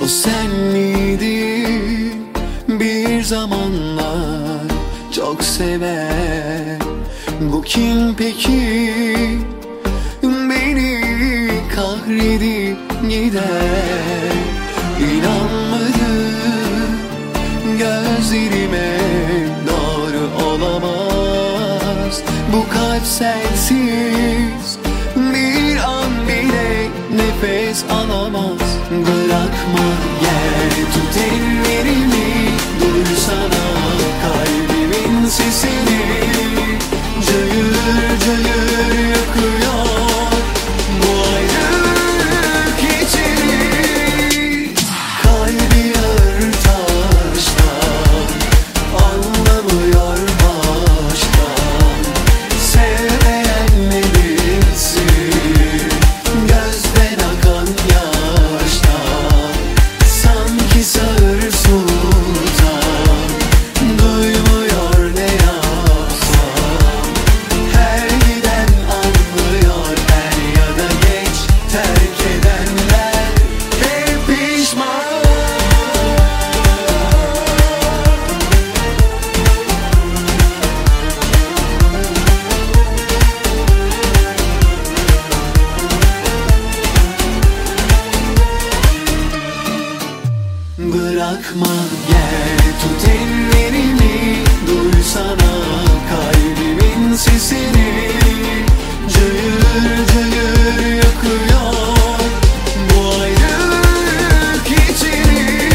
O sen miydin bir zamanlar çok sever? Bu kim peki beni kahredip gider? İnanmadım gözlerime, doğru olamaz. Bu kalp sensiz bir an bile nefes alamaz. Bırakma, gel tut ellerimi, duysana kalbimin sesini. Cayır cayır yakıyor bu ayrılık içini. Kalbi ağır taştan, anlamıyor baştan. Sevmeyen ne bilsin gözden akan yaştan. Sanki sağır sultan duymuyor ne yapsam. Her giden anlıyor, er ya da geç terk edenler hep pişman. Bırakma, gel tut ellerimi, duysana kalbimin sesini. Cayır cayır yakıyor bu ayrılık içini.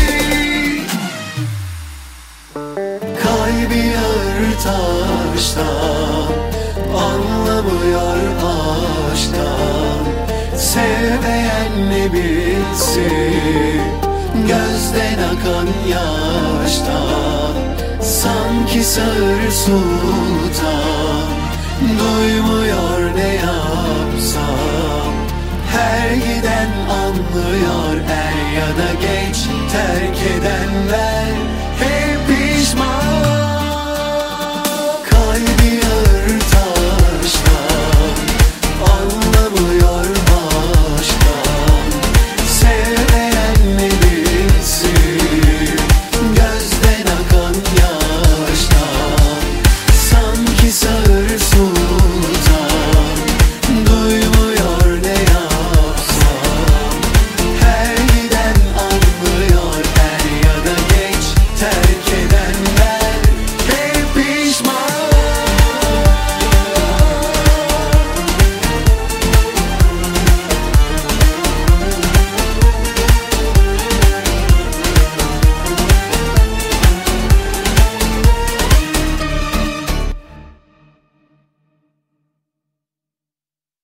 Kalbi ağır taştan, anlamıyor aşktan. Sevmeyen ne bilsin gözden akan yaştan. Sanki sağır sultan duymuyor ne yapsam. Her giden